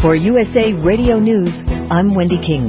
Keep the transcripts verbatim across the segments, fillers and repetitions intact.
For U S A Radio News, I'm Wendy King.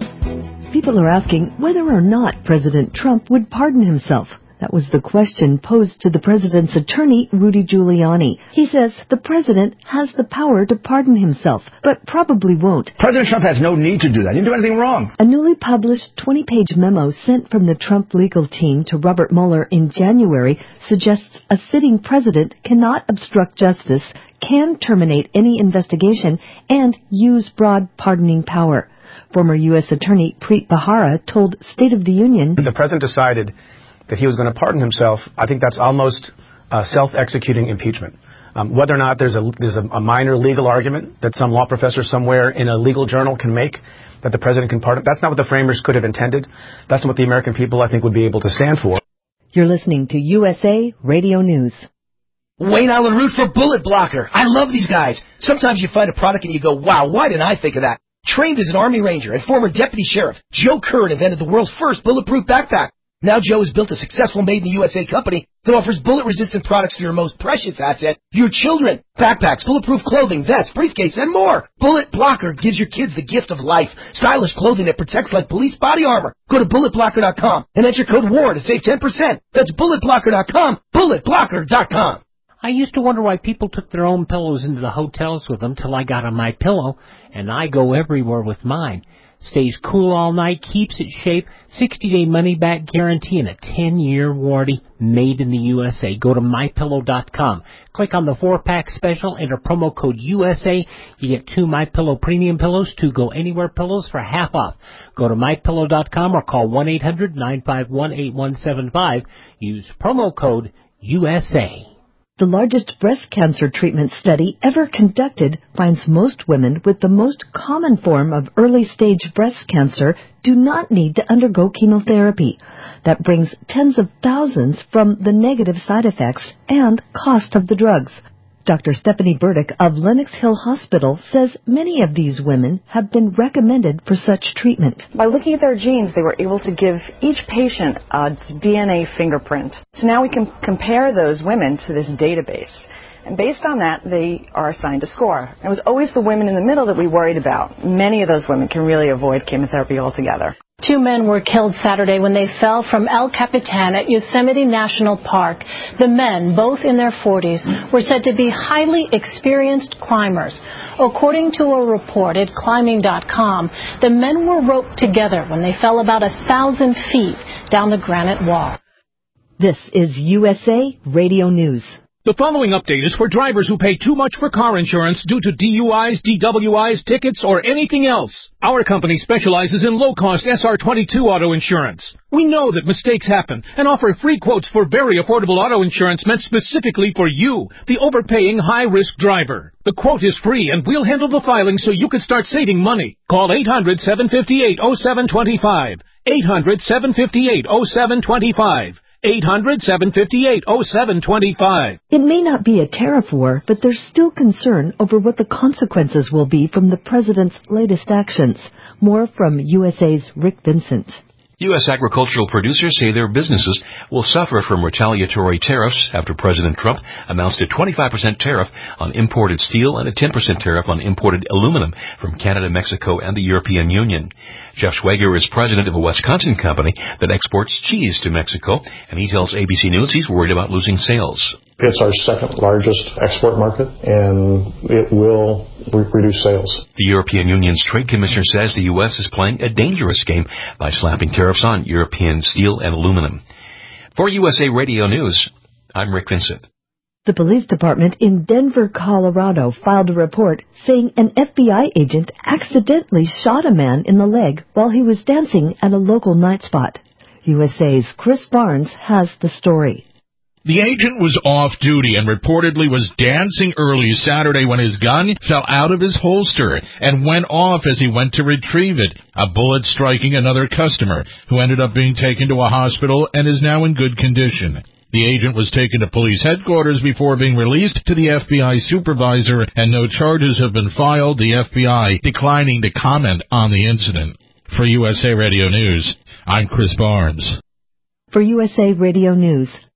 People are asking whether or not President Trump would pardon himself. That was the question posed to the president's attorney, Rudy Giuliani. He says the president has the power to pardon himself, but probably won't. President Trump has no need to do that. He didn't do anything wrong. A newly published twenty-page memo sent from the Trump legal team to Robert Mueller in January suggests a sitting president cannot obstruct justice, can terminate any investigation, and use broad pardoning power. Former U S Attorney Preet Bharara told State of the Union, the president decided that he was going to pardon himself. I think that's almost uh, self-executing impeachment. Um, whether or not there's a there's a, a minor legal argument that some law professor somewhere in a legal journal can make that the president can pardon, that's not what the framers could have intended. That's not what the American people, I think, would be able to stand for. You're listening to U S A Radio News. Wayne Allen Root for Bullet Blocker. I love these guys. Sometimes you find a product and you go, wow, why didn't I think of that? Trained as an Army Ranger and former Deputy Sheriff, Joe Curran invented the world's first bulletproof backpack. Now Joe has built a successful made-in-the-U S A company that offers bullet-resistant products for your most precious asset, your children. Backpacks, bulletproof clothing, vests, briefcase, and more. Bullet Blocker gives your kids the gift of life. Stylish clothing that protects like police body armor. Go to bullet blocker dot com and enter code WAR to save ten percent. That's bullet blocker dot com, bullet blocker dot com. I used to wonder why people took their own pillows into the hotels with them till I got on My Pillow, and I go everywhere with mine. Stays cool all night, keeps its shape, sixty-day money-back guarantee, and a ten-year warranty made in the U S A. Go to my pillow dot com. Click on the four-pack special, enter promo code U S A. You get two MyPillow premium pillows, two Go Anywhere pillows for half off. Go to my pillow dot com or call one eight hundred nine five one eight one seven five. Use promo code U S A. The largest breast cancer treatment study ever conducted finds most women with the most common form of early-stage breast cancer do not need to undergo chemotherapy. That brings tens of thousands from the negative side effects and cost of the drugs. Doctor Stephanie Burdick of Lenox Hill Hospital says many of these women have been recommended for such treatment. By looking at their genes, they were able to give each patient a D N A fingerprint. So now we can compare those women to this database. And based on that, they are assigned a score. It was always the women in the middle that we worried about. Many of those women can really avoid chemotherapy altogether. Two men were killed Saturday when they fell from El Capitan at Yosemite National Park. The men, both in their forties, were said to be highly experienced climbers. According to a report at climbing dot com, the men were roped together when they fell about a thousand feet down the granite wall. This is U S A Radio News. The following update is for drivers who pay too much for car insurance due to D U Is, D W Is, tickets, or anything else. Our company specializes in low-cost S R twenty-two auto insurance. We know that mistakes happen and offer free quotes for very affordable auto insurance meant specifically for you, the overpaying high-risk driver. The quote is free, and we'll handle the filing so you can start saving money. Call eight hundred, seven five eight, oh seven two five. eight hundred, seven five eight, oh seven two five. eight hundred, seven five eight, oh seven two five. It may not be a tariff war, but there's still concern over what the consequences will be from the president's latest actions. More from U S A's Rick Vincent. U S agricultural producers say their businesses will suffer from retaliatory tariffs after President Trump announced a twenty-five percent tariff on imported steel and a ten percent tariff on imported aluminum from Canada, Mexico, and the European Union. Jeff Schwager is president of a Wisconsin company that exports cheese to Mexico, and he tells A B C News he's worried about losing sales. It's our second largest export market, and it will re- reduce sales. The European Union's trade commissioner says the U S is playing a dangerous game by slapping tariffs on European steel and aluminum. For U S A Radio News, I'm Rick Vincent. The police department in Denver, Colorado filed a report saying an F B I agent accidentally shot a man in the leg while he was dancing at a local night spot. U S A's Chris Barnes has the story. The agent was off duty and reportedly was dancing early Saturday when his gun fell out of his holster and went off as he went to retrieve it, a bullet striking another customer who ended up being taken to a hospital and is now in good condition. The agent was taken to police headquarters before being released to the F B I supervisor, and no charges have been filed, the F B I declining to comment on the incident. For U S A Radio News, I'm Chris Barnes. For U S A Radio News,